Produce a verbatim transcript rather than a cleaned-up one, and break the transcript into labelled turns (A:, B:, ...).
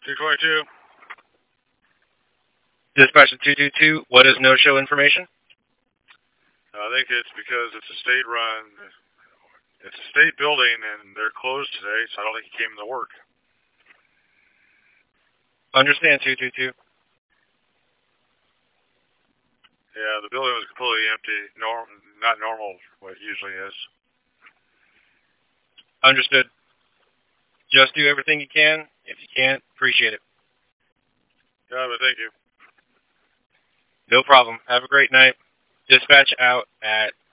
A: two twenty-two.
B: Dispatch to two two two, what is no-show information?
A: I think it's because it's a state-run, it's a state building, and they're closed today, so I don't think he came to work.
B: Understand, two two two.
A: Yeah, the building was completely empty. Norm, not normal, what it usually is.
B: Understood. Just do everything you can. If you can't, appreciate it.
A: Yeah, but thank you.
B: No problem. Have a great night. Dispatch out at